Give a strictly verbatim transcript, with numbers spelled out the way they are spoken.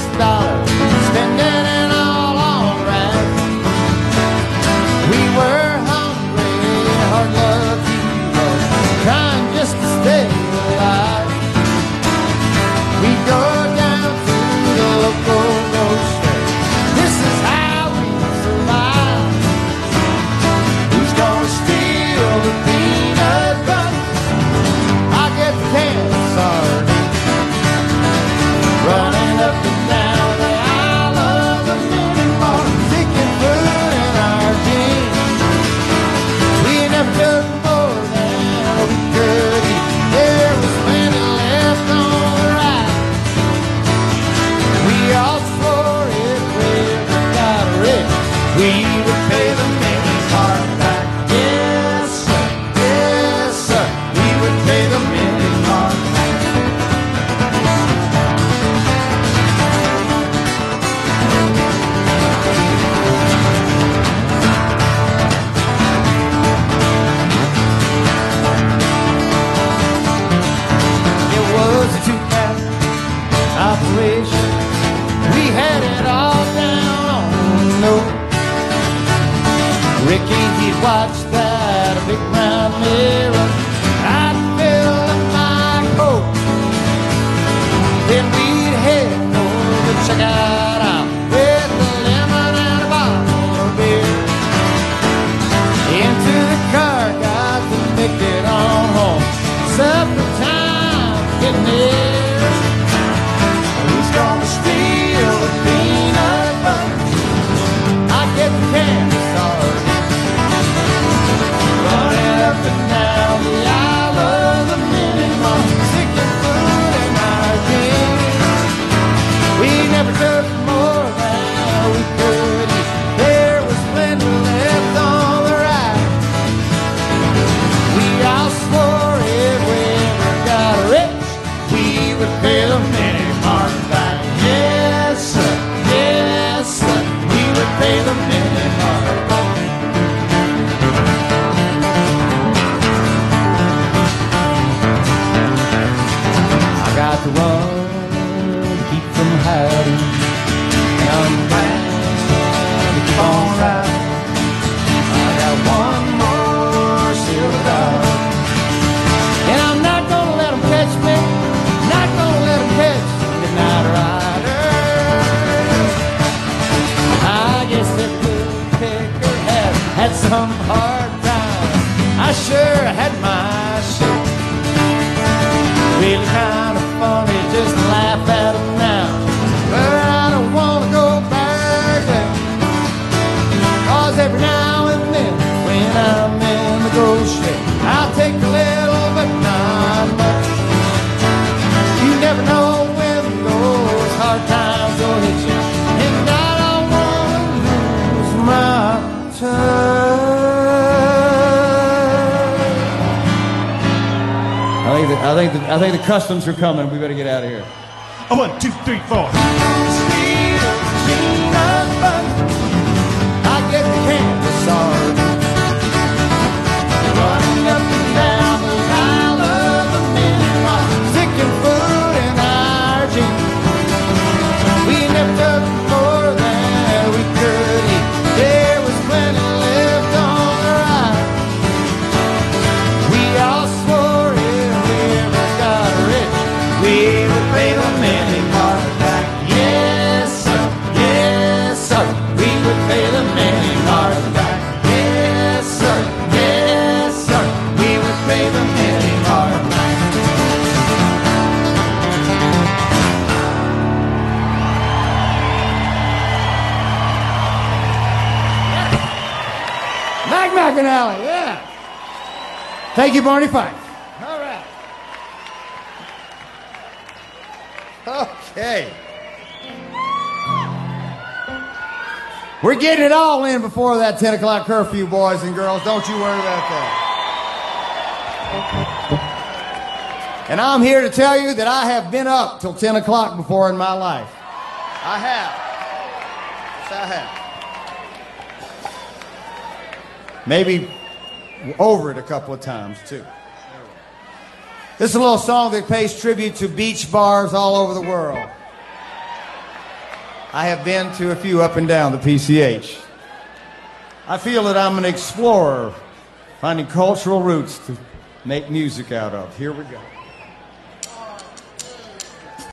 dollars, spending it all on rats. We were hungry, hard luck heroes, trying just to stay alive. We go down to the local grocery. This is how we survive. Who's gonna steal the peanut butter? I get the can of sardines. Running up and down the aisle of the mini mart, sticking food in our jeans. We never took more than we could eat. There was plenty left on the ride. We all swore if we ever got rich, we would pay the mini mart back. Yes, sir, yes, sir, we would pay the mini mart back. It was a two-pack operation. We had it all down on the note. Ricky, he'd watch that big round mirror. I'd fill up my coat. Then we'd head over to check out out with a lemon and a bottle of beer. Into the car, got to make it on home. Supper time's getting near. Who's gonna steal the peanut butter? I get the can of sardines. Running up and down the aisle of the mini mart, sticking food in our jeans. We never took more than we could eat. There was plenty left on the ride. We all swore if we ever got rich, we would pay the mini mart back. Yes, sir, yes, sir, we would pay the mini mart back. I got to run to keep from hiding, and I'm bound to keep on riding. I got one more silver dollar, and I'm not gonna let them catch me, not gonna let them catch the night riders. I guess that good picker had, had some hard times. I sure had my share. Really kind of funny, just laugh at them now. But I don't want to go back there. Cause every now and then, when I'm in the grocery, I'll take a little, but not much. You never know when those hard times will hit you, and I don't want to lose my touch. I think the, I think the, I think the customs are coming. We better get out of here. A one, two, three, four. Steal peanut butter. I get the can of sardines. Running up and down the aisle of the mini mart, sticking food in our jeans. We never took more than we could eat. There was plenty left on the ride. We all swore if we ever got rich, we would pay the mini mart back. Yes, sir, yes, sir, we would pay the mini mart back. Yes, sir, yes, sir, we would pay the mini mart back. Mac McAnally, yeah. Thank you, Barney Fife. All right. Okay. We're getting it all in before that ten o'clock curfew, boys and girls. Don't you worry about that. And I'm here to tell you that I have been up till ten o'clock before in my life. I have. Yes, I have. Maybe over it a couple of times, too. This is a little song that pays tribute to beach bars all over the world. I have been to a few up and down the P C H. I feel that I'm an explorer, finding cultural roots to make music out of. Here we go.